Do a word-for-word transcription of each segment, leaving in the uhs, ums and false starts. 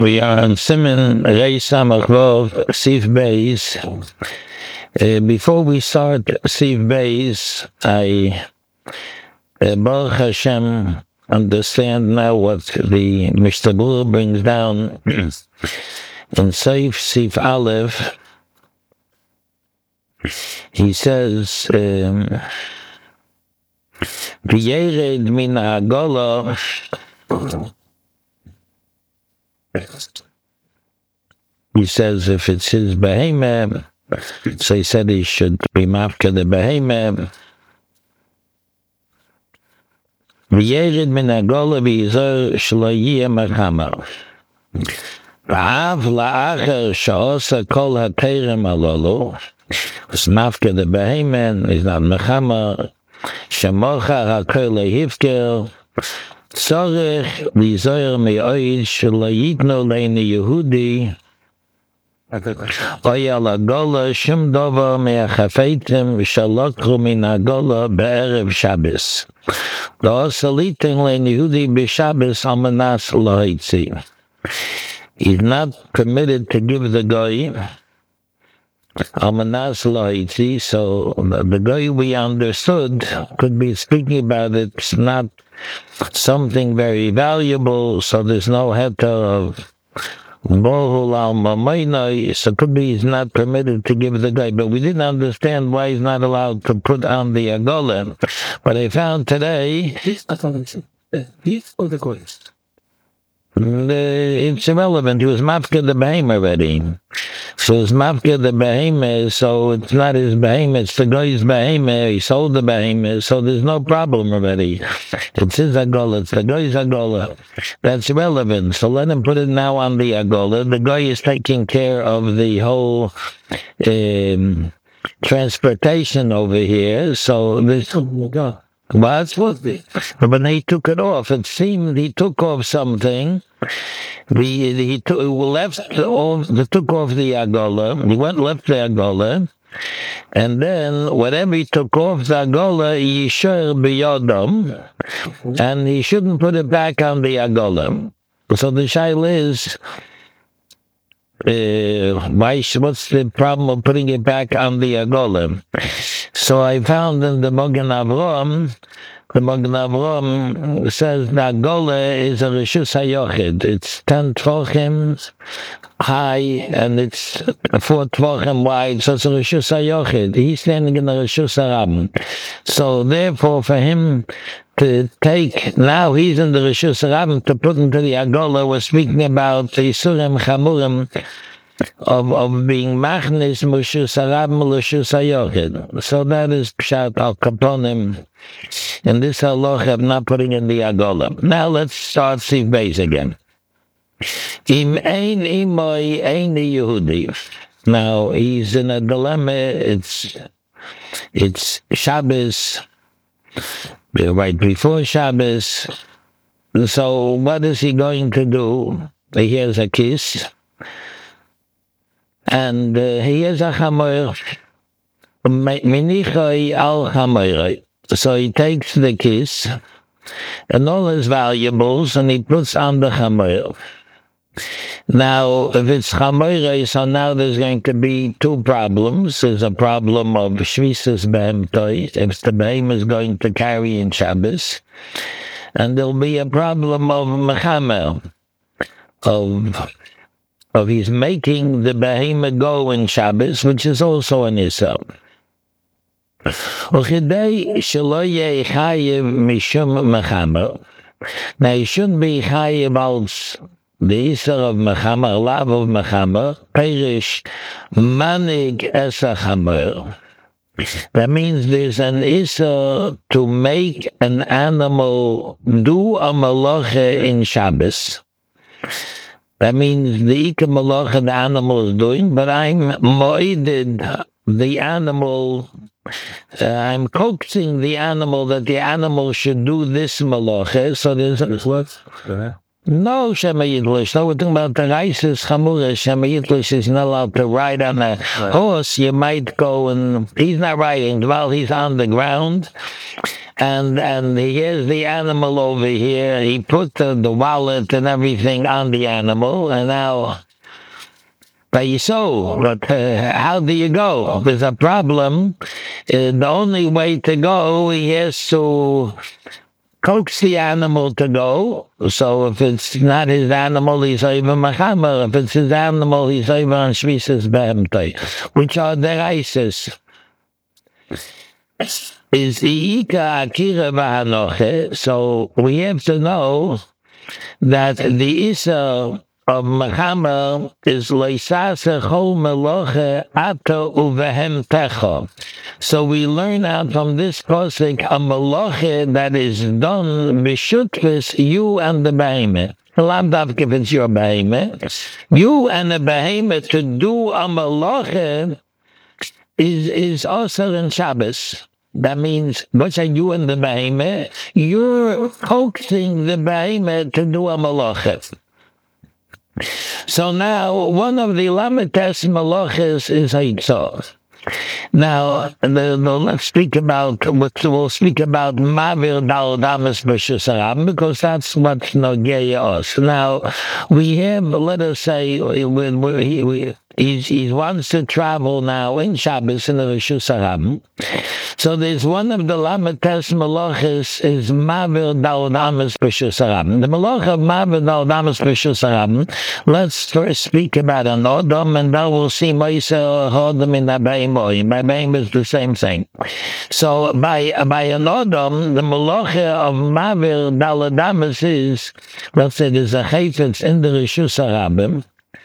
We are on Siman Reis Samachvov Sif Beis. Uh, before we start Sif Beis, I, uh, Baruch Hashem, understand now what the Mister Bur brings down in Sif Sif Aleph. He says, um, V'yered min ha'agola. He says if it's his behemoth, so he said he should be mafka the behemoth. V'yered min ha'agola v'yizor shlo yiyeh mechama. V'av la'acher sha'osa kol ha'terem alolu. It's mafka the behemoth, he's not mechama. Shemocha ha'kol ha'hifker. Tzorech lizoyer me'oid shelo yitno leini Yehudi oy al hagola shum dover me'achafeitim v'shalokru min hagola be'erev Shabbos lo osalitin leini Yehudi b'Shabbos al manas lo'itzi. He's not permitted to give the goy al manas lo'itzi, so the goy we understood could be speaking about it. It's not something very valuable, so there's no heter of Bohul al Mamayna, so could be he's not permitted to give the guy, but we didn't understand why he's not allowed to put on the agola. But I found today, he's or the goys. It's irrelevant. He was mafka the behemoth already. So it's mafka the behemoth, so it's not his behemoth, it's the guy's behemoth. He sold the behemoth, so there's no problem already. It's his agola, it's the guy's agola. That's irrelevant. So let him put it now on the agola. The guy is taking care of the whole um, transportation over here, so this... Well, it's supposed to be. But when he took it off, it seemed he took off something. He, he took, left off, he took off the agola. He went left the agola. And then, whatever he took off the agola, he yisher b'yodam. And he shouldn't put it back on the agola. So the shail is, uh, why, what's the problem of putting it back on the agola? So I found in the Magen Avraham, the Magen Avraham says that Agola is a Rishus HaYochid. It's ten Tvochim high and it's four Tvochim wide, so it's a Rishus HaYochid. He's standing in the Rishus HaRabim. So therefore for him to take, now he's in the Rishus HaRabim, to put into the Agola, we're speaking about the Yisurim Chamurim, Of, of being machnis mushus harabim l'shus hayochid. So that is pshat al kaponim. And this halacha of not putting in the agola. Now let's start Sif Beis again. Im ein imoy ein Yehudi. Now he's in a dilemma. It's it's Shabbos, right before Shabbos. So what is he going to do? He has a kiss. And uh, he is a chamoir, minichoi al chamoir. So he takes the kiss and all his valuables and he puts on the chamoir. Now, if it's chamoir, so now there's going to be two problems. There's a problem of shvisas behemtoi, if the behem is going to carry in Shabbos, and there'll be a problem of mechamer, of of he's making the behemoth go in Shabbos, which is also an issa. Now, he shouldn't be chayiv about the issa of mechamer, love of mechamer, perish manig esa chamer. That means there's an issa to make an animal do a malacha in Shabbos. That means the Ika Malacha the animal is doing, but I'm moided the animal, uh, I'm coaxing the animal that the animal should do this Malacha. So there's a... What? No, Shema Yidlish. No, we're talking about the Reises Chamura. Shema Yidlish is not allowed to ride on a horse. You might go and... He's not riding while he's on the ground. and and here's the animal over here. He put the, the wallet and everything on the animal, and now pay so. But uh, how do you go? There's a problem. Uh, the only way to go, he has to coax the animal to go. So if it's not his animal, he's over Machamer. If it's his animal, he's over on Shvisas Behemtei, which are deraises. Is the Ika Akira Vahanoche. So we have to know that the Isa of Machamer is Leisase Chol Meloche Ato Uvehem Techo. So we learn out from this posik a meloche that is done b'shutfis you and the behemoth. Lamdav if it's your behemoth. You and the behemoth to do a meloche is is also in Shabbos. That means, what's that you and the behemoth? You're coaxing the behemoth to do a meloche. So now, one of the Lamites meloches is Eitzah. Now, the, the, let's speak about, we'll speak about Mavir Dal Damas B'Shusarab, because that's what's Nogei us. Now, we have, let us say, we, we, we, He's, he wants to travel now in Shabbos in the Rishus Harabim. So there's one of the Lamites Meloches is Mavir Dal Damas B'Shus Harabim. The Meloch of Mavir Dal Damas B'Shus Harabim, let's first speak about an Odom, and then we'll see Moise or Odom in Abayim Oim. Abayim is the same thing. So by, by an Odom, the Meloch of Mavir Dal Damas is, let's say there's a Chayfetz in the Rishus Harabim.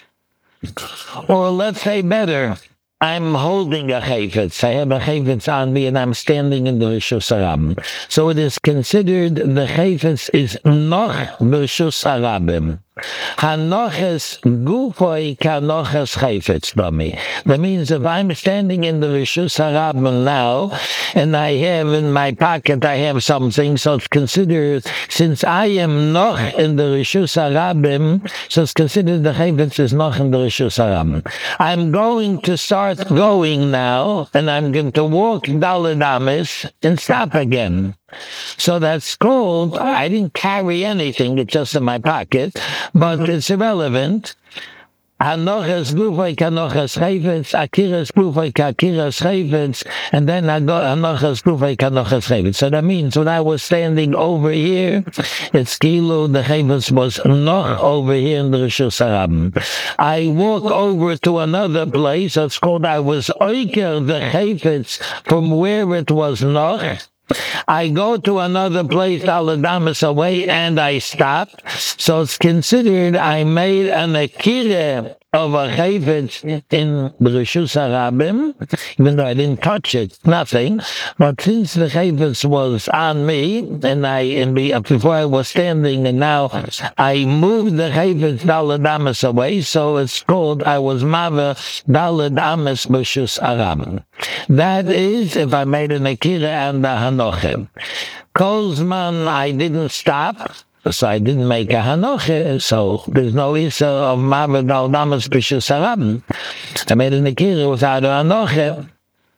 Or let's say better, I'm holding a chayfetz. I have a chayfetz on me and I'm standing in the Rishus Harabim. So it is considered the chayfetz is noch Rishus Harabim. Hanoches gufoi kanoches chayfetz bami. That means if I'm standing in the Rishus Harabim now, and I have in my pocket, I have something, so it's considered, since I am noch in the Rishus Harabim, so it's considered the chayfetz is noch in the Rishus Harabim. I'm going to start going now, and I'm going to walk Daled Amis and stop again. So that's called, I didn't carry anything, it's just in my pocket, but it's irrelevant. Hanoches gufay kanoches chayfetz, akiras gufay kakiras chayfetz, and then hanoches gufay kanoches chayfetz. So that means when I was standing over here, it's kilu, the chayfetz was noch over here in the Rishus Harabim. I walk over to another place, it's called I was oiker the chayfetz from where it was noch. I go to another place, Aladamas away, and I stop. So it's considered I made an akira of a chayfetz in the Rishus Harabim, even though I didn't touch it, nothing. But since the chayfetz was on me, and I, and before I was standing, and now I moved the chayfetz Daladamas away, so it's called I was Mava Daladamas Rishus Harabim. That is, if I made an akira and a hanoche. Kolzman, I didn't stop, so I didn't make a hanoche, so there's no isa of Mavir Dal Damas B'Shus Harabim. I made an akira without a hanoche.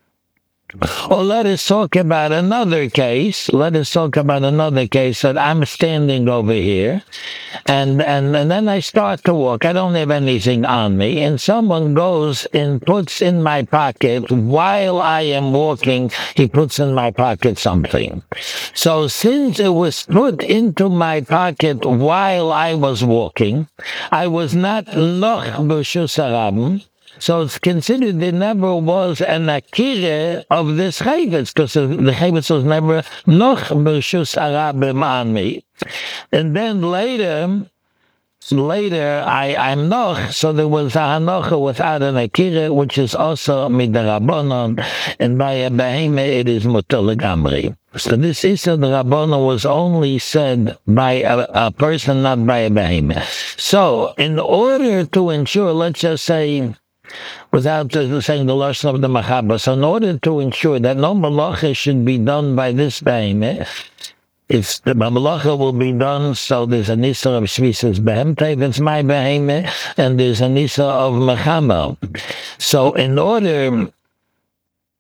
Or let us talk about another case. Let us talk about another case that I'm standing over here, and, and, and then I start to walk. I don't have anything on me, and someone goes and puts in my pocket, while I am walking, he puts in my pocket something. So since it was put into my pocket while I was walking, I was not noch B'Shus Harabim. So it's considered there never was an akira of this chayfetz, because the chayfetz was never noch B'Shus Harabim on me. And then later, later I, I'm noch, so there was a hanocha without an akira, which is also midarabonon, and by a behemah it is mutar legamri. So this issa the rabbonon was only said by a, a person, not by a behemah. So in order to ensure, let's just say, without uh, saying the lashon of the Machaber, so in order to ensure that no malacha should be done by this behemah, if the malacha will be done, so there's a nisa of shvisas behemtei, that's my behemah, and there's a nisa of Machaber. So in order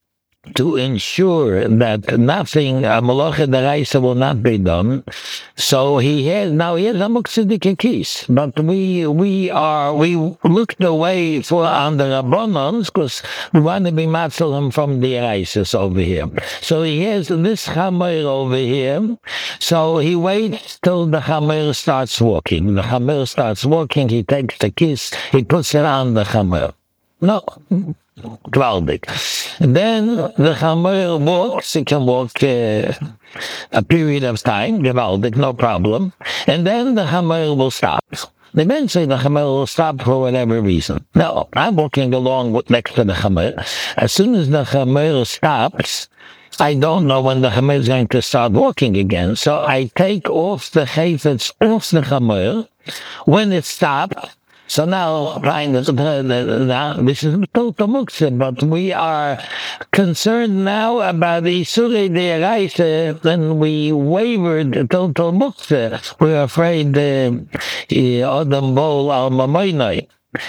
to ensure that nothing, a malacha deraisa will not be done. So he has, now he has a muktzedike kiss, but we, we are, we looked away for on the Rabbanans because we want to be matzel him from the deraisas over here. So he has this chamer over here, so he waits till the chamer starts walking. The chamer starts walking, he takes the kiss, he puts it on the chamer. No. Gewaldig. Then the Chamer walks, he can walk uh, a period of time, gewaldig, no problem. And then the Chamer will stop. Eventually the Chamer will stop for whatever reason. Now, I'm walking along with, next to the Chamer. As soon as the Chamer stops, I don't know when the Chamer is going to start walking again. So I take off the chayfetz off the Chamer. When it stops, so now, fine, this is total muktzah, but we are concerned now about the Isurei De'araisa, and we wavered total muktzah. We're afraid Adam Bol al Mamoinai.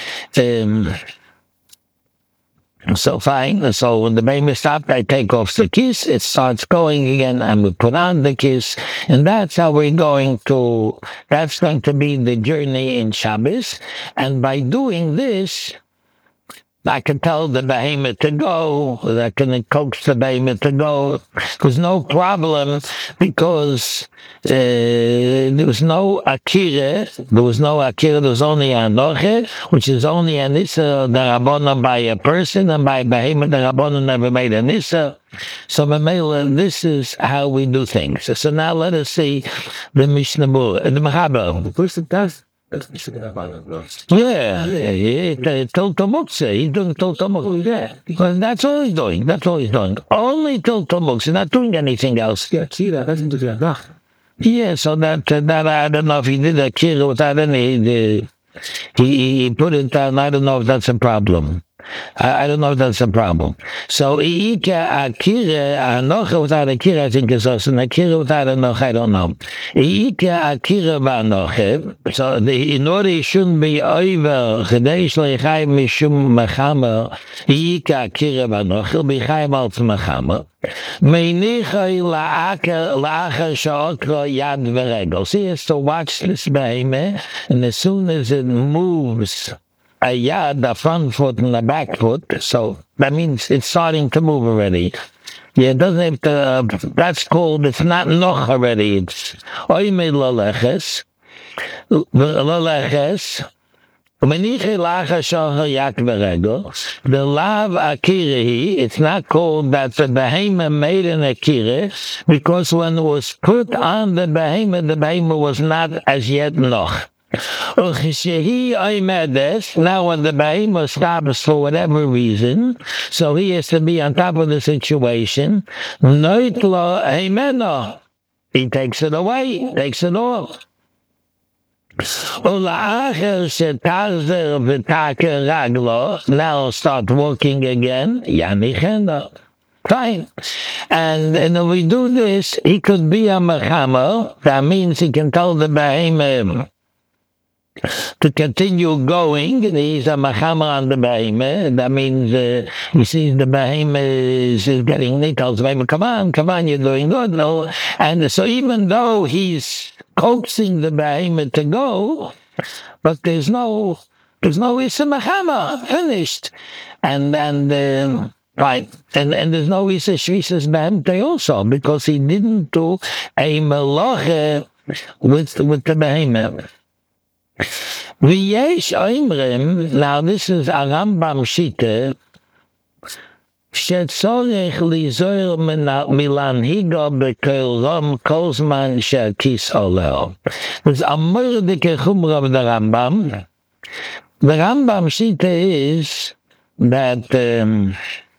So fine, so when the baby stopped, I take off the kiss, it starts going again, and we put on the kiss, and that's how we're going to, that's going to be the journey in Shabbos, and by doing this, I can tell the behemoth to go, I can coax the behemoth to go. There's no problem because uh, there was no akira, there was no akira, there was only anoche, which is only an issa, the Rabbana by a person, and by behemoth, the Rabbana never made an issa. So, this is how we do things. So now let us see the Mishnah Berurah, the Mechaber. The person does. Yeah, yeah, total muktzah. He's doing total muktzah. Yeah, well, that's all he's doing. That's all he's doing. Only total muktzah. He's not doing anything else. Yeah, see that? That's interesting. Yeah, so that uh, that I don't know if he did a kira without any. The, he he put it down. I don't know if that's a problem. I, I don't know if that's a problem. So, Ika Akira, Anocha without Akira, I think is also an Akira without Anocha, I don't know. Ika Akira Banocha, so the, in order he shouldn't be over, Chedesh Leichai Mishum Mechamer, Ika Akira Banocha, he'll be Chai Maltz Mechamer. Meinichai La'achar Sha'okra Yad V'regel. So he has to watch this behemoth, and as soon as it moves, a yard, the front foot and the back foot, so that means it's starting to move already. Yeah, it doesn't have to, uh, that's called, it's not noch already, it's oimid laleches, laleches, umeniche lacha shoher yak v'regel, the lav akirahi, it's not called that the behemoth made an akira, because when it was put on the behemoth, the behemoth was not as yet noch. Now when the behemoth stops for whatever reason, so he has to be on top of the situation. He takes it away, takes it off. Now start walking again. Fine. And, and if we do this, he could be a mechamer. That means he can tell the behemoth to continue going. He's a mechamer on the behemoth. That means uh, he sees the behemoth is, is getting, he tells the behemoth, come on, come on, you're doing good. No. And so even though he's coaxing the behemoth to go, but there's no, there's no Issa mechamer, finished. And, and, uh, right, and, and there's no Issa Shvisas behemoth also, because he didn't do a melacha with, with the behemoth. V'yesh oimrim, now this is a Rambam Shita, shetzorech lizoir milanhigo b'kol rom kolzman she'akis oleo. There's a murdike chumra of the Rambam. The Rambam Shita is that um,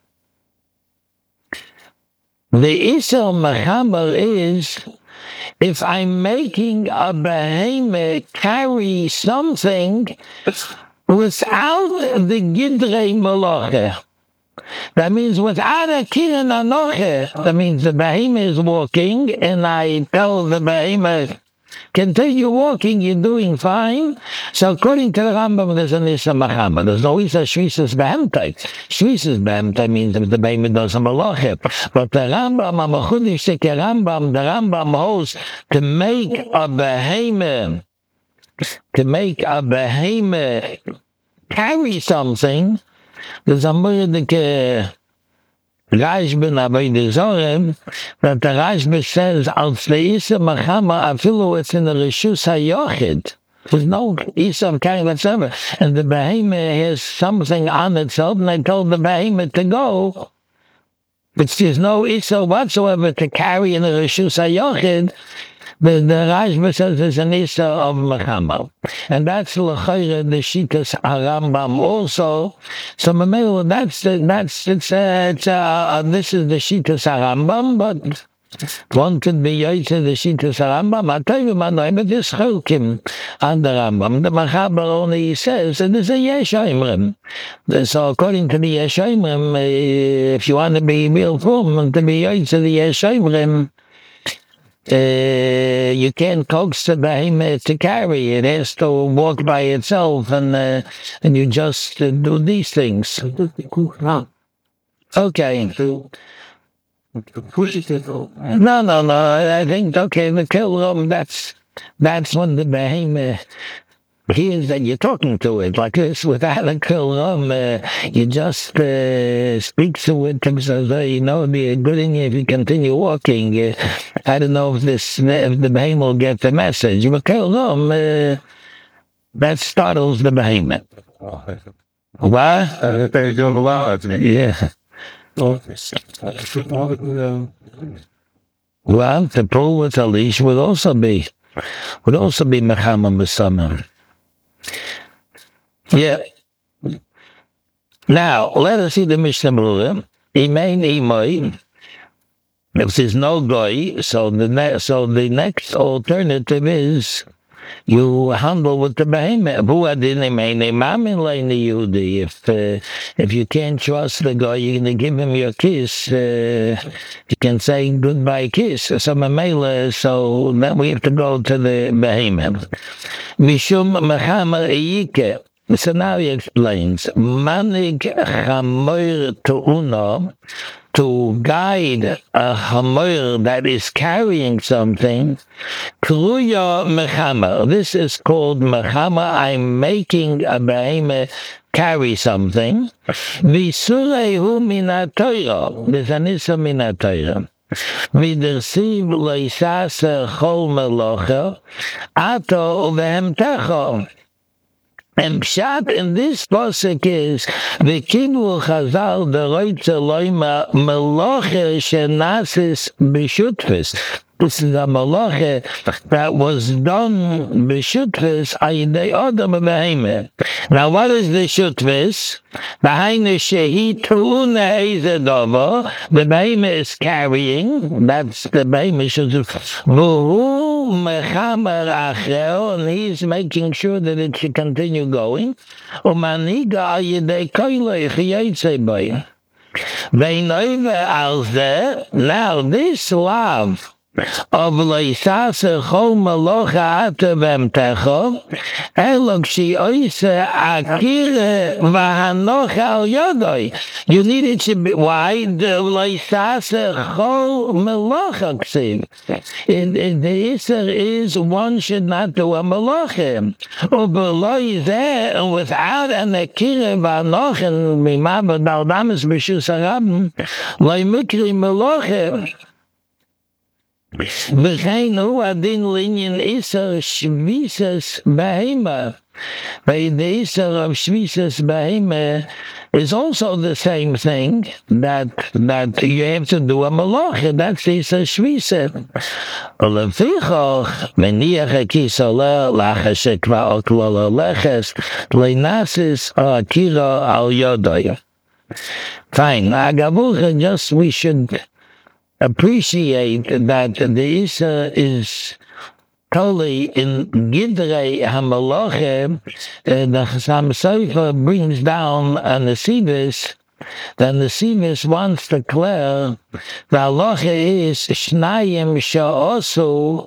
the Isser Mechaber is if I'm making a behemoth carry something without the Gidrei Malacha. That means without a Kirin Anoche. That means the behemoth is walking, and I tell the behemoth, Continue walking, you're doing fine. So according to the Rambam, there's an Issa Machama. There's no Issa Shvisas Behemtai. Shvisas Behemtai means that the baby does a malacha. But the Rambam, Amachudish Rambam, the Rambam holds to make a behemoth, to make a behemoth carry something. There's a Mordecai Rashba Avodah Zorah, that the Rashba says, als the Issa Machama, afilu it's in the Rishus HaYochid. There's no Issa of carrying whatsoever. And the behemoth has something on itself, and they told the behemoth to go. But there's no Issa whatsoever to carry in the Rishus HaYochid. The, the Rashba says there's an Issa of Machama. And that's l'chayre the Shitas HaRambam also. So Mamelu, that's the, that's, it's, uh, it's, uh, this is the Shitas HaRambam, but one could be Yaitse the Shitas HaRambam. I'll tell you, man, but this Cholkim on the Rambam, the Machaber only says that there's a Yesh Oimrim. So according to the Yesh Oimrim, uh, if you want to be real firm, to be Yaitse the Yesh Oimrim, Uh, you can't coax the behemoth to carry. It has to walk by itself, and uh, and you just uh, do these things. Okay. No, no, no. I think okay. The kill that's that's when the behemoth hears that you're talking to it like this without a kill. Uh, you just uh, speak to it, so that you know it'd be a good thing if you continue walking. Uh, I don't know if this if the behemoth will get the message. But kill uh, that startles the behemoth. What? Yeah. Well, to pull with a leash would also be would also be Mechama B'Samim. Yeah. Now, let us see the Mishnah Berurah. Imein Imoi. If there's no goy, so the ne- so the next alternative is you handle with the behemoth. If uh, if you can't trust the guy, you're going to give him your kiss. Uh, you can say goodbye kiss. So so then we have to go to the behemoth. Mishum Mechama Iyike. So now he explains, Manig Chamoir Tu'uno, to guide a Chamoir that is carrying something, Kruya Mechama. This is called Mechama. I'm making a behemoth carry something. Visurehu Minatoira. There's an Issa Minatoira. Vidersiv Leisase Chol Melocha, Ato Vehemtecho. And Pshat in this pasuk is the Kidvu Chazal the Reitze Loima Meloche Shenasis B'Shutfis. This is a Meloche that was done B'Shutfis Ayidei Adam Behemoth. Now what is the Shutfis? Behind Shehi Tu'una Eizedova, the behemoth is carrying, that's the behemoth Shutfis. Vuhu Mechamer Acheo, and he's making sure that it should continue going. Umaniga Ayidei Koilei Chiyetze Boy. Veinoive Alze, now this love of Leisase Chol Melocha Ate Vemtecho, Elok Shi Oise Akire Vahanoch Al Yodoi. You need it to be, why? The Leisase Chol Melocha Ksiv. The Isser is one should not do a Melocha. Ubeloi Zeh, without an Akire Vahanoch, and Mimaba Daldamis B'Shus HaRabim, Leimukri Melocha. V'cheinu adin linyan Isser Shvisas Behema. The Isser of Shvisas Behema is also the same thing that that you have to do a Melocha. That's Isser Shvisas. Ulefichoch meniach ekisole laches ekva oklolo leches leinasis akira al yodoy. Fine. Agavucha, just we should appreciate that the Issa is totally in Gidrei HaMeloche. Uh, the Chassam Sofer brings down an Nesivis. The Nesivis wants to declare the halacha is Shnayim Sha'osu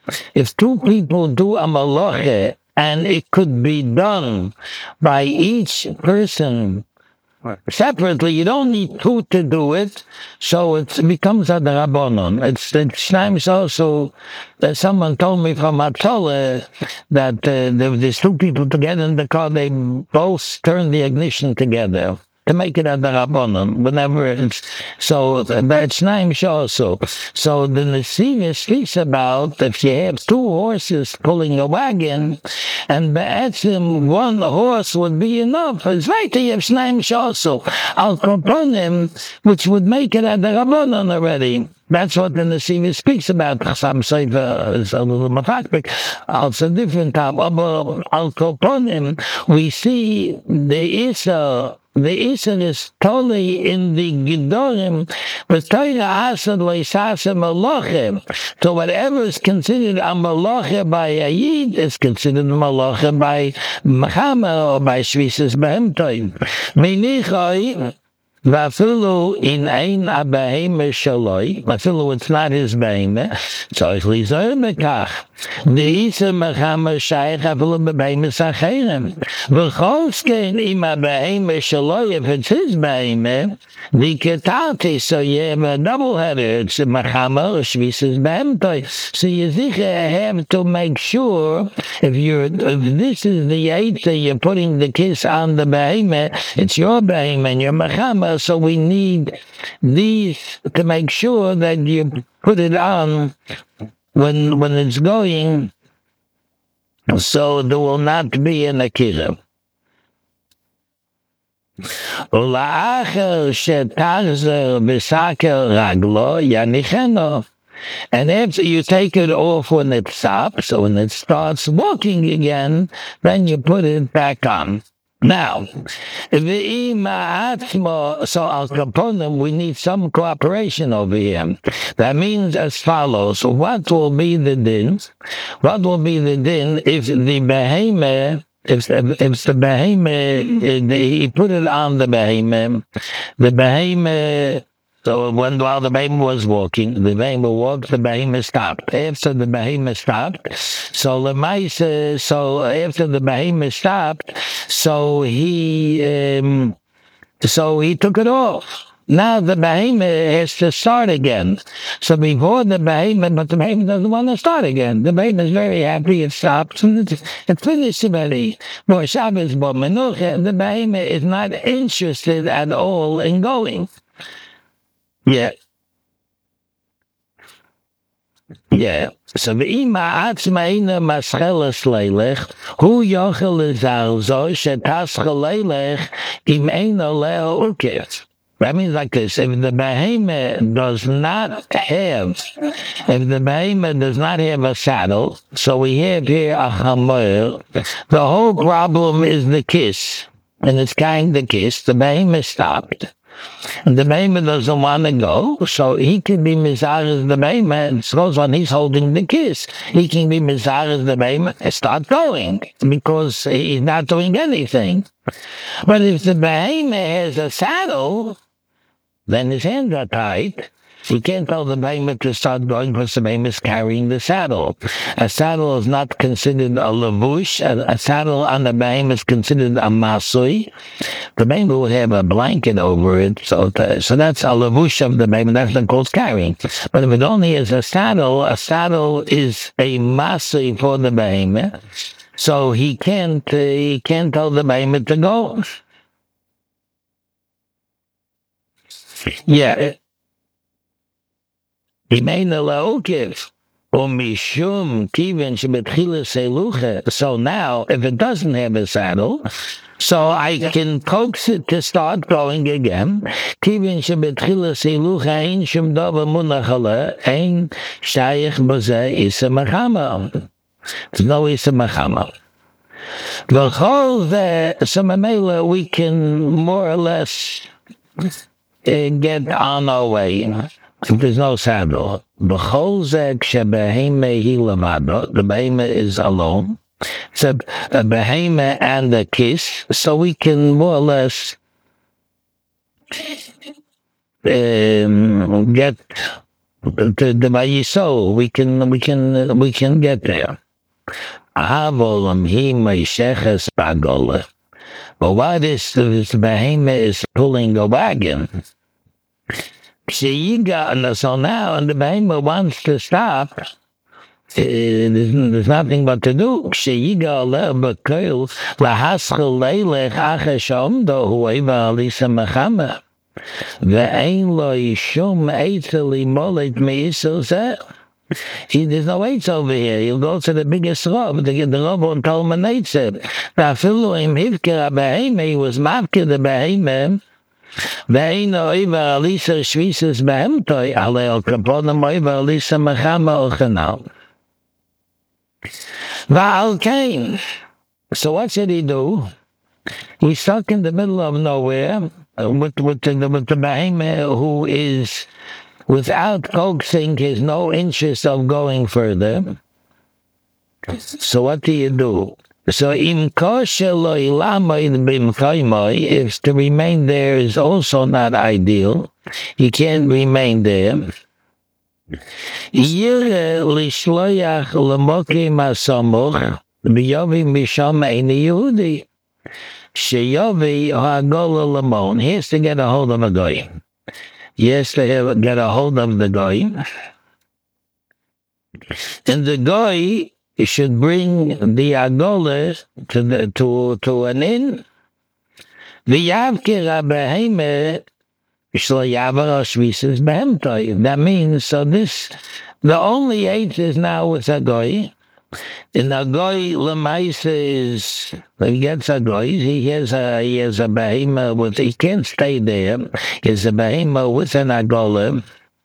if two people do a malacha and it could be done by each person separately, you don't need two to do it, so it becomes a drabonon. It's it's times also that someone told me from Atzola that uh, there, there's two people together in the car, they both turn the ignition together to make it a drabonon, whenever it's, so that's nine also. So the Nesiva speaks about if you have two horses pulling a wagon, and be'etzim one horse would be enough. It's right, you have nine also. Al Koponim, which would make it a drabonon already. That's what the Nesiva speaks about. Some say it's a little mafakbik. Also different type. But Al Koponim, we see the Isa. The Isser is totally in the Gedorim, but Torah Asad Leisasa Malachim. So whatever is considered a Malacha by a Yid is considered a Malacha by Mechama or by Shvisas Behemtoim. Minichoi, Vafilu in ein abaheme shaloi. Vafilu, it's not his beheme. So it's lizoy mekach. The isa mechama shaykh afilu beheme sacherem. V'cholskein im abaheme shaloi. If it's his beheme, the ketati, so you have a double header. It's a mechama or shvisas behemtoi. So you have to make sure if you're, if this is the eight that you're putting the kiss on the beheme, it's your beheme and your mechama. So we need these to make sure that you put it on when when it's going, so there will not be an akira. And after you take it off when it stops, so when it starts walking again, then you put it back on. Now, so Al Kaponim, we need some cooperation over here. That means as follows. What will be the din? What will be the din if the behemoth, if, if the behemoth, he put it on the behemoth, the behemoth, so when while the behemoth was walking, the behemoth walked, the behemoth stopped. After the behemoth stopped, so the mice, uh, so after the behemoth stopped, so he, um, so he took it off. Now the behemoth has to start again. So before the behemoth, but the behemoth doesn't want to start again. The behemoth is very happy, it stops, and it's, it's finished already. For Shabbos, but Menucha, the behemoth is not interested at all in going. Yeah. Yeah. So ve'ima atzmeina mascheles leilech, hu yochel lezalzo shetascha leilech im eino leo ukef. That means like this: if the behemoth does not have, if the behemoth does not have a saddle, so we have here a hamor. The whole problem is the kiss, and it's kind of kiss. The behemoth stopped. And the behemoth doesn't want to go, so he can be mizarez the behemoth. So when he's holding the kiss, he can be mizarez the behemoth and start going because he's not doing anything. But if the behemoth has a saddle, then his hands are tied. You can't tell the behemoth to start going because the behemoth is carrying the saddle. A saddle is not considered a lavush. A, a saddle on the behemoth is considered a masui. The behemoth would have a blanket over it, so to, so that's a lavush of the behemoth. That's not called carrying. But if it only is a saddle, a saddle is a masui for the behemoth. So he can't uh, he can't tell the behemoth to go. Yeah. So now, if it doesn't have a saddle, so I can coax it to start going again. There's no isa machama. So we can more or less uh, get on our way. If there's no saddle, the behemoth is alone. So a behemoth and a kiss, so we can more or less um, get to the Vayiso. We can, we can, we can get there. Avolam he meisheches bagola. But why this, this behemoth is pulling a wagon? See, you got, so now, and the behemoth wants to stop. There's, there's nothing but to do. Sheyigal b'koil lahaschel leilech achashom do hueva alisa mechama ve'ein lo yishum eitzel imolet meisel zeh. He, there's no eights over here. He'll go to the biggest rob to get the rob on Talmanate said. Vafilu im hivkir beheme, he was mavkir the beheme. Ve'ein oiva alisa shvises behemtoi aleo kaponim oiva alisa mechama ochanal. Val came. So what should he do? He's stuck in the middle of nowhere with, with, the, with the behemoth who is, without coaxing, has no interest of going further. So what do you do? So im kosher lo ilamoid b'mkoymoi, if to remain there is also not ideal, he can't remain there. Yire lishloyach lemokim hasamuch b'yovi misham ein Yehudi sheyovi ha'agola lemon. He has to get a hold of a guy. He has to have, get a hold of the guy, and the guy should bring the agola to the, to to an inn. V'yavkir ha'behemoth. That means, so this, the only eight is now with a goy. And the goy, Lemaisa is, he gets a goy, he has a, he has a behemoth with, he can't stay there. He has a behemoth with an agola.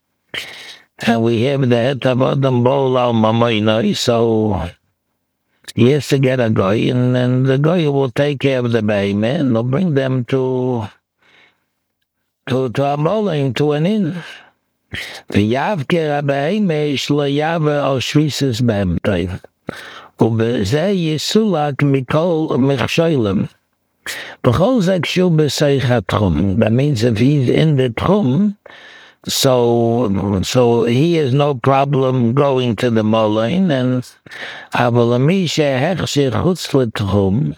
And we have the Hetavadam Bol al Mamoinoi, so he has to get a goy, and then the goy will take care of the behemoth, and they'll bring them to to to a molim, to an inn. V'yavker ha'behemoth shlo yava al shvises behemtoi. U'bezeh yisulak mikol mechsholim. B'chol zeh kshu b'seich ha'tchum. That means if he's in the tchum, so so he has no problem going to the molim, and aval ami shehechshir chutz l'tchum.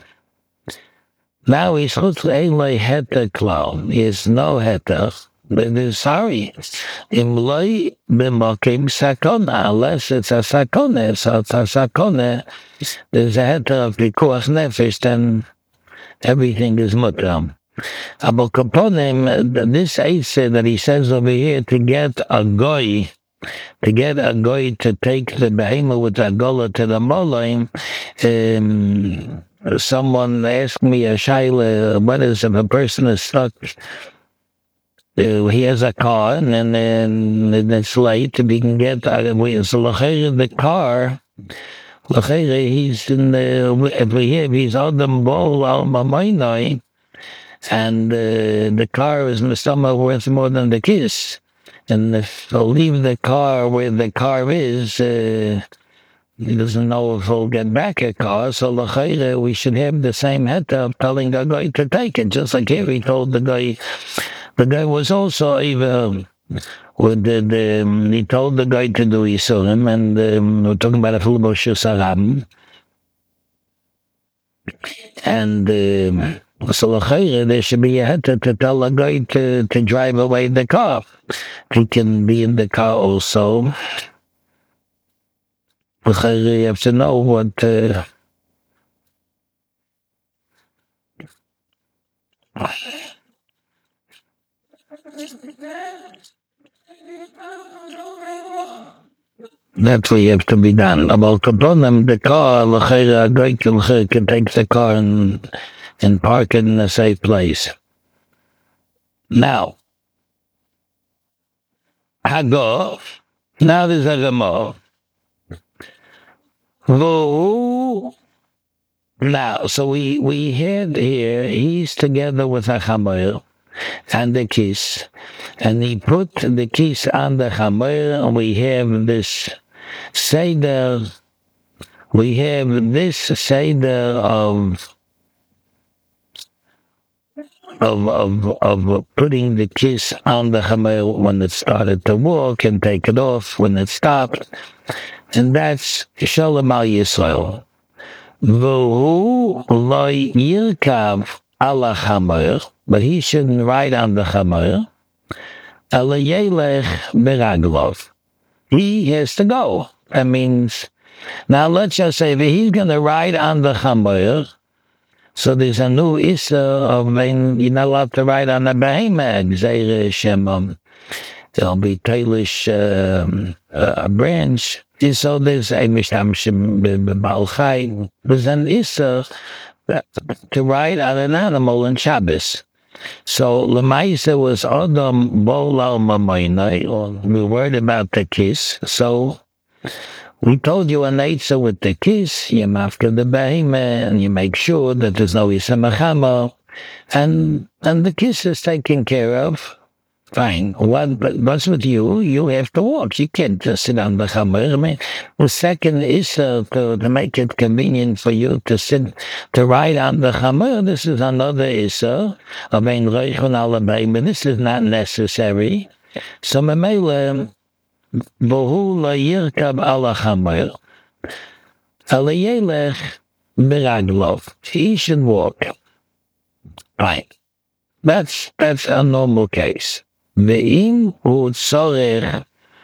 Now he's chutz ein heter klal. He has no heter. But they're sorry. Im loy b'mokim sakona, unless it's a sakona. So it's a sakona. There's a heter of pikuach nefesh, then everything is mutam. Abel kaponim, this eitzah that he says over here, to get a goy, to get a goy to take the behemoth with a gola to the molim. Um, Someone asked me a shaila, what is if a person is stuck, uh, he has a car, and then and it's late, if he can get, uh, so the car, he's in the, if we have, he's on the ball, al mamoinoi, and uh, the car is somewhere worth more than the kiss. And if he'll leave the car where the car is, uh, he doesn't know if he'll get back a car, so l'chayre, we should have the same heter of telling the guy to take it, just like here he told the guy. The guy was also even, with the, the, um, he told the guy to do Yisurim, and um, we're talking about a Fulubo Shusarab. And um, so l'chayre, there should be a heter to tell the guy to, to drive away the car. He can be in the car also. You have to know what uh, that's what you have to be done. About kaponim, the car, a guy can take the car and, and park it in a safe place. Now, Hago, now there's a Gemara. Now, so we, we had here, he's together with a chamer and the kiss, and he put the kiss on the chamer, and we have this seder, we have this seder of of, of, of putting the kiss on the Hamer when it started to walk and take it off when it stopped. And that's Shalom Al Yisrael. V'hu lo yirkav ala Hamer, but he shouldn't ride on the Hamer. Ela yelech beraglov. He has to go. That means, now let's just say that he's going to ride on the Hamer. So there's a new issa of when you're not allowed to ride on a behemoth, Zerish, um, there'll be tailish um, a branch. So there's a mishtamshim b'balchai. There's an issa to ride on an animal in Shabbos. So Lemaisa was Adam Bolal Mamoinai, or we were worried about the kiss. So we told you an eitzah with the kiss, you mafka the behemoth, and you make sure that there's no isamachama, and and the kiss is taken care of. Fine. What, but what's with you? You have to walk. You can't just sit on the chamer. I mean, the second is uh, to, to make it convenient for you to sit, to ride on the chamer. This is another issa. I mean, but this is not necessary. So, Mamela, Bohu la yirkab ala chamer. Ala yelech beraglov. He should walk. Right. That's, that's a normal case. ואם הוא צורך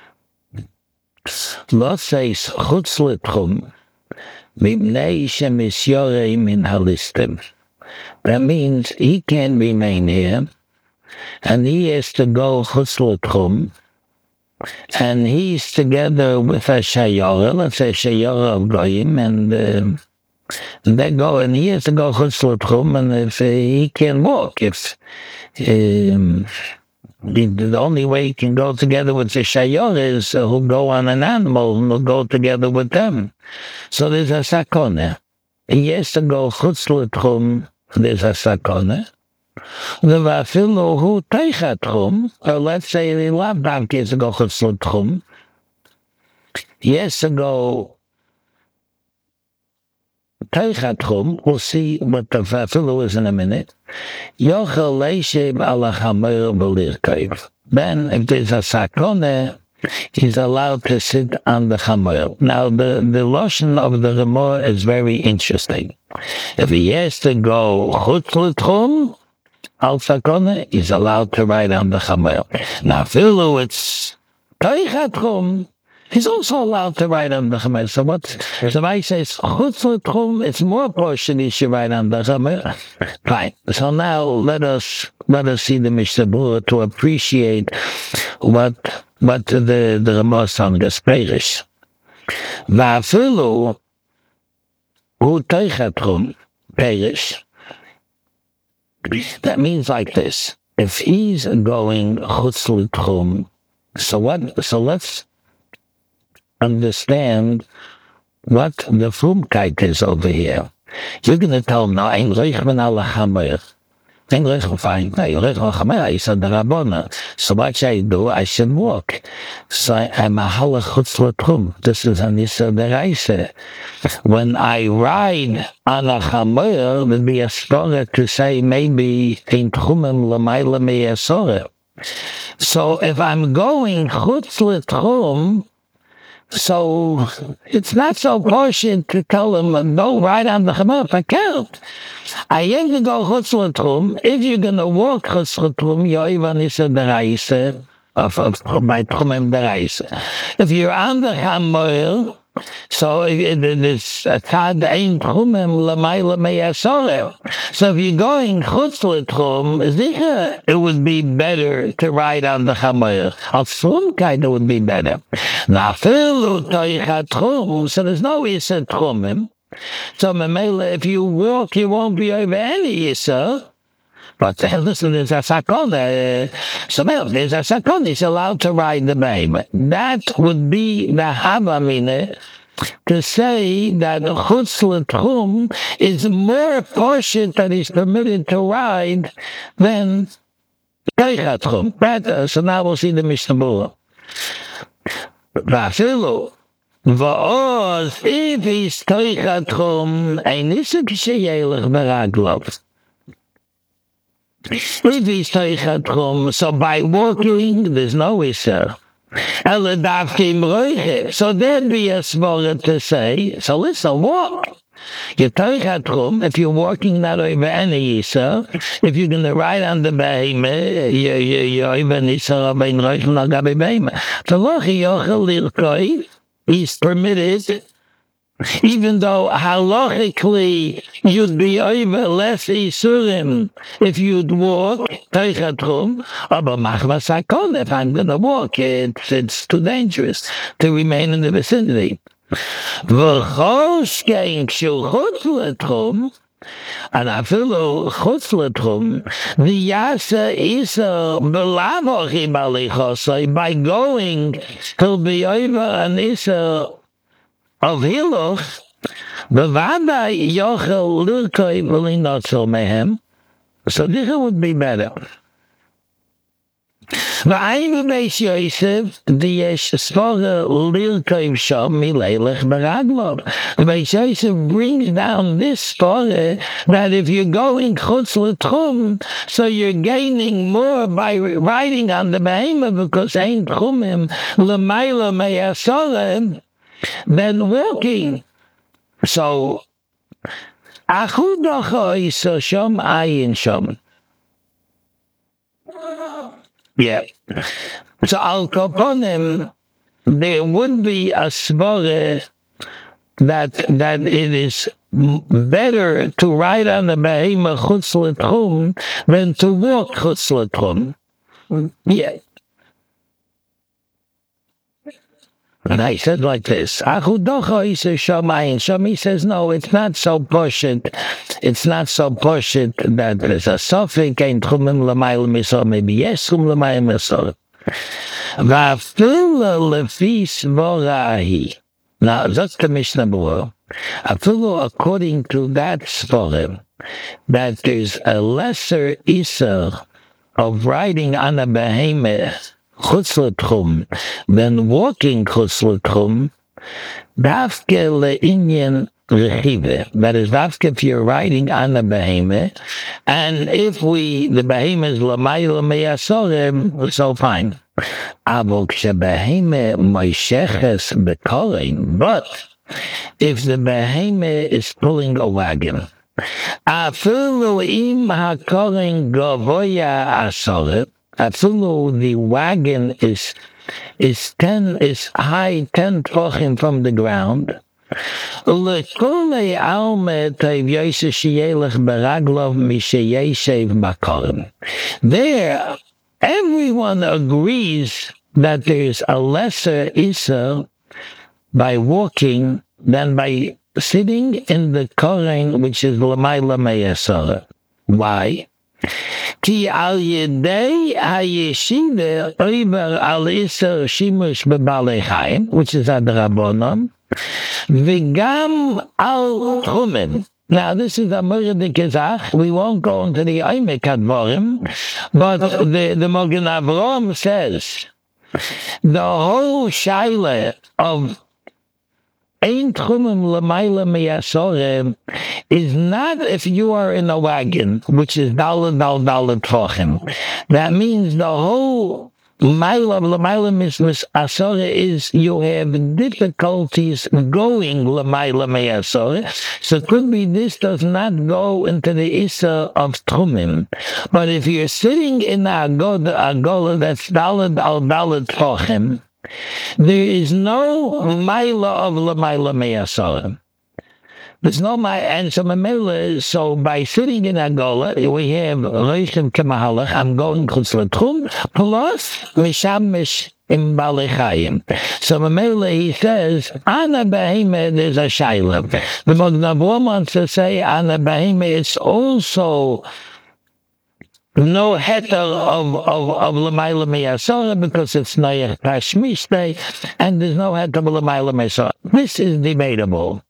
לא צייס חוץ לתחום מפני שמסיורי מן הליסטים. That means he can't remain here and he has to go חוץ לתחום and he's together with a shayora, let's say shayora of goyim, and uh, they go and he has to go חוץ לתחום, and if uh, he can walk, if um, The, the only way he can go together with the shayor is uh, who'll go on an animal and will go together with them. So there's a sakona. He has to go chutz l'tchum, there's a sakona. The vafilu hu teicha tchum, or let's say the lavdavki has to go chutz l'tchum. He has to go teicha tchum. We'll see what the vafilu is in a minute. Yochel leisheb ala chamer v'lirkayv. Then, if there's a sakone, he's allowed to sit on the chamer. Now, the, the lotion of the Gemara is very interesting. If he has to go chutz l'tchum, al sakone, he's allowed to ride on the chamer. Now, filu it's teicha tchum, he's also allowed to ride on the chamer. So what? So I say chutz l'tchum, it's more portion he should ride on the chamer. Fine. So now let us let us see the Mishnah Berurah to appreciate what what the the Ramah song is perish. Va'afilu hu teicha tchum perish. That means like this: if he's going chutz l'tchum, so what? So let's understand what the frumkeit is over here. You're going to tell him, no, ein reich ben ala chamer. Ein reich fine. No, ein reich ben chamer, I said the Rabbana. So what should I do? I should walk. So I'm a halach chutz l'tchum. This is an issa deraisa. When I ride on a chamer, there'd be a story to say maybe ein tchumim l'mayla me'asore. So if I'm going chutz l'tchum, so it's not so portion to tell them, no, ride on the chamer. If I can't, I ain't going to go chutz l'tchum. If you're going to walk chutz l'tchum, you're even issa deraisa of my tchumim deraisa. If you're on the chamer, so it's a tad ein tchumim l'mayla me'asore. So if you're going chutz l'tchum, zicha, it would be better to ride on the chamer. Al frumkeit, it would be better. Now, filu teicha tchum, so there's no issa tchumim. So memela, if you walk, you won't be over any issa. But uh, listen, there's a sakona. So there's a sakona. He's allowed to ride the babe. That would be the havamina to say that chutz l'tchum is more portion that he's permitted to ride than teicha tchum. Right? Uh, so now we'll see the Mishnah Berurah. Vafilu. Va'oz, if he's teicha tchum, ein issa k'sheyelech beraglov. If he's Teichat Chum, so by walking, there's no Isser. Ela Davkim Roiche. So there'd be a svara to say, so listen, walk. You're Teichat Chum, if you're walking not over any Isser, if you're going to ride on the Behemah, you're over an Isser, aber in Roiche noch gabi Behemah. So Lochi Yochel Lirkoi is permitted, even though halachically you'd be over less Isurim if you'd walk, Teichat Chum, aber mach was I can if I'm going to walk. It's, it's too dangerous to remain in the vicinity. V'chos kein kshu chutz letchum, and afilu chutz letchum, v'yasa isa b'lavochi balichosai, by going, he'll be over an isa of hiluch, b'vadai yochel lirkoi v'linotzel mehem, so this would be better. V'ayim v'beis Yosef, v'yesh svara lirkoi shom mileilech b'raglov. The Beis Yosef brings down this svara that if you're going chutz l'tchum, so you're gaining more by riding on the behemah, because ain't tchumim l'mayla me'asorem than walking. So, achudocha isa shom ayin shom. Yeah. So al koponim, there would be a svara that that it is better to ride on the behemah chutz l'tchum than to walk chutz l'tchum. Yeah. And I said like this, Achudocha isa shamayim. Shami says, no, it's not so poshut. It's not so poshut that there's a suffix, ain't chumim l'mayim misor, maybe yes chum l'mayim misor. V'afila lefis vorahi. Now, that's the Mishnah Berurah. Afilo, according to that svara, that there's a lesser isser of riding on a behemah chutz l'tchum than walking chutz l'tchum, dafke le'inyan rechive. That is, dafke if you're riding on a behemah, and if we, the behemah is l'mayla me'asorem, so fine. Avo k'shebehemah moisheches bekorin, but if the behemah is pulling a wagon, afilu im hakorin gavoya asorem, Absolutely, the wagon is is ten is high ten tefachim from the ground. Lekole alme teiv Yosef sheyelech beraglov misheyeshev bakorim. There, everyone agrees that there is a lesser issa by walking than by sitting in the koren, which is l'mayla me'asara. Why? Ki al yedei hayeshiva over al iser shimush bebalei chayim, which is ad rabbonon, v'gam al trumen. Now, this is a murder gezach. We won't go into the Eimek Advarim, but the, the Mogen Avraham says the whole shaila of Ein Tchumim L'mayla Me'asorem is not if you are in a wagon, which is Daled Dal Daled Tvachim. That means the whole L'mayla L'mayla Me'asore is you have difficulties going L'mayla Me'asore. So it could be this does not go into the Issa of Tchumim. But if you're sitting in a Agola that's Daled Al Daled Tvachim, there is no Maila of L'mayla Me'asore. There's no my and so Mamela, so by sitting in Agola, we have Reishim Kemahalach, I'm going chutz l'tchum, plus Mishamish im Balechayim. So Mamela, he says, Ana Behemah, there's a Shaila. The Mogen Avraham wants to say, Ana Behemah, it's also no heter of of of l'mayla me'asora because it's noyach tashmish day, and there's no heter of l'mayla me'asora. This is debatable.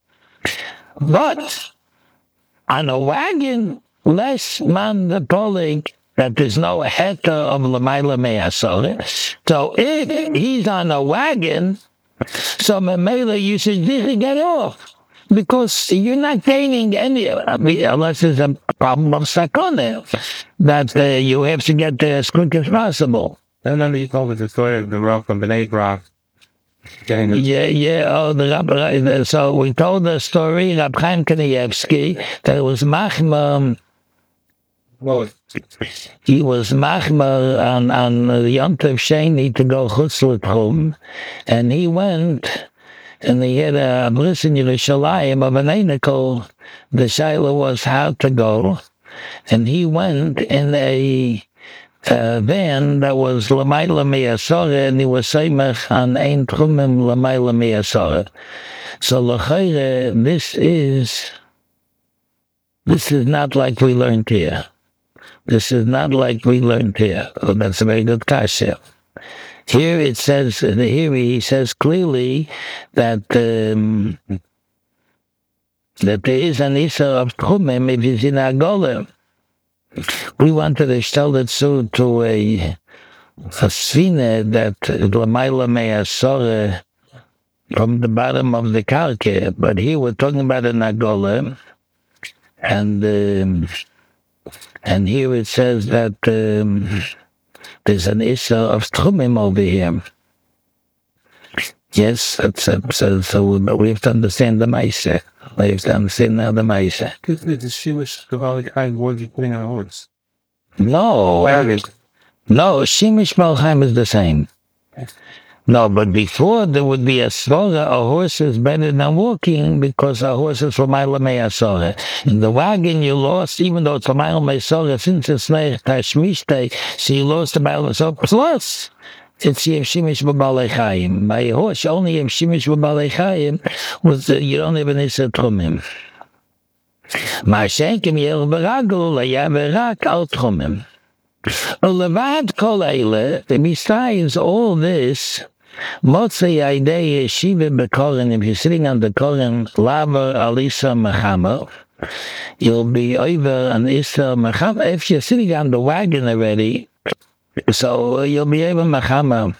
But on a wagon, less man the polig that there's no heter of l'mayla me'asora. So if he's on a wagon, so Mamela, you should get off. because you're not gaining any, I mean, unless there's a problem of sakona, that uh, you have to get there as quick as possible. No, no, you told me the story of the rock from B'nai Brak. Yeah, yeah. Oh, the Rab, so we told the story, Rab Chaim Kanievsky, that it was Machma. Well, he was Machma on on the Yom Tov Sheni to go chutz l'tchum, and he went, and he had a bris in Yerushalayim of an Einikel. The shaila was how to go, and he went in a uh, van that was Lamayla Miyasora, and he was Seimach on Ein Tchumim Lamayla Miyasora. So l'chayre, this is this is not like we learned here. This is not like we learned here. Oh, that's a very good kasha. Here it says, here he says clearly that um, that there is an issa of tchumim if he's in a golem. We wanted to tell it so to a a svine that l'mayla me'asore from the bottom of the karke, but here we're talking about an agolem, and um, and here it says that um, there's an issa of tchumim over here. Yes, that's a, so, so we have to understand the Maisa. We have to understand now the Maisa. because the Shemesh Gavalik Chaim was putting on a horse. No, no, Shemesh Malchaim is the same. No, but before there would be a svara, a horse is better than walking because a horse is from Ma'ila Me'asora. In the wagon you lost, even though it's from Ma'ila Me'asora, since it's Neich Tashmishte, so you lost the Ma'ila Me'asora. Plus, it's Yem Shemesh B'Balei Chaim. My horse, only Yem Shemesh B'Balei Chaim, was uh, you don't even need to Trumim. Ma'ashenkim Yel B'Ragul, La'ya B'Rak Al Trumim. Levad Kol Eile, besides all this, Motzei Aidei Yeshiva B'Koren, if you're sitting on the Koren, Laver Alisa Mechama, you'll be over an Issa Mechama. If you're sitting on the wagon already, so you'll be able Mechama.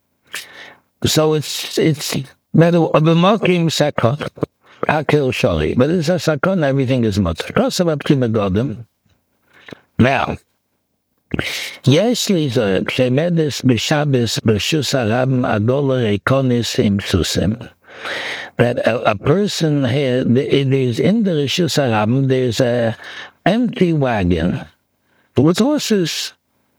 So it's, it's, better, B'Mokim Sakon, Akil Shori, but it's a Sakon, everything is Motzei. Kosav Apkim Agodim. Now, יש לי זאת, כשמדס בשבס ברשוס הרבים הדולר אקוניס עם סוסים. That a, a person had, it is in the Rishus Harabim, there's a empty wagon with horses.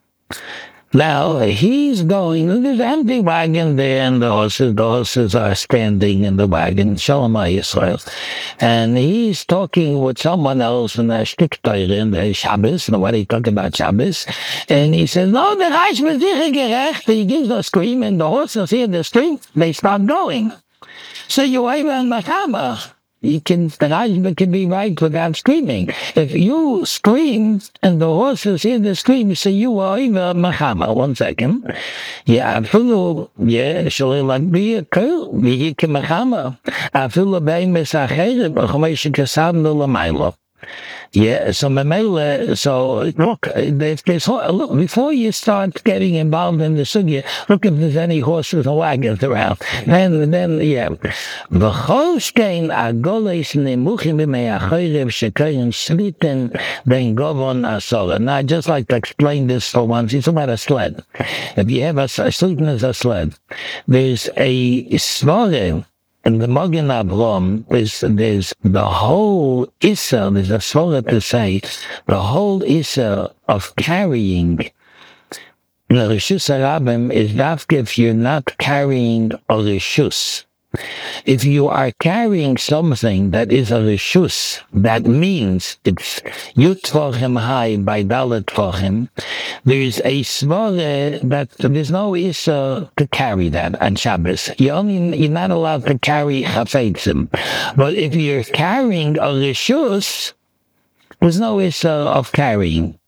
Now, he's going, there's an empty wagon there, and the horses, the horses are standing in the wagon, Shalom Yisrael. And he's talking with someone else in the Shtikteure, in the Shabbos, and what he talking about Shabbos. And he says, no, the Reich wird sicher gerecht. He gives a scream, and the horses hear the scream, they start going. So you have a Machama. You can, the Reich can be right without screaming. If you scream and the horses hear the scream, so you are either Machama. One second. Yeah, Afilu, yeah, Shalil like be a cool, be a Machama. Afilu bein Mesachere, B'chomeshe Kasabnu L'maylo. Yeah, so Mamela, so look, if there's, look, before you start getting involved in the sugya, look if there's any horses or wagons around. Then, then, yeah. V'cholshkein agoles nemuchim b'me'achorev shekoyin sliten ben govon asora. Now, I'd just like to explain this for once. It's about a sled. If you have a, a sliten is a sled, there's a svore. In the Mogen Avrom, there's, there's the whole Issa, there's a svara to say, the whole Issa of carrying the Rishus Harabim is dafke if you're not carrying a Rishus. If you are carrying something that is a Rishus, that means it's Yud Tvochim high by Dalet Tvochim, there's a svara that there's no Issa to carry that on Shabbos. You only, you're not allowed to carry Chafetzim. But if you're carrying a Rishus, there's no Issa of carrying.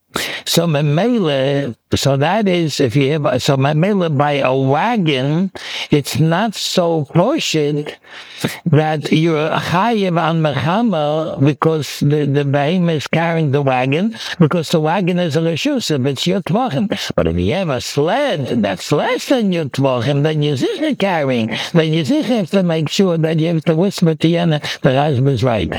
So memele, so that is if you have so memele by a wagon, it's not so kosher that you're chayiv on mechama because the the behemoth is carrying the wagon because the wagon is a reshus, it's your tvachim. But if you have a sled that's less than your tvachim, then you're sicher carrying. Then you sicher have to make sure that you have to whisper to Yana the husband's right.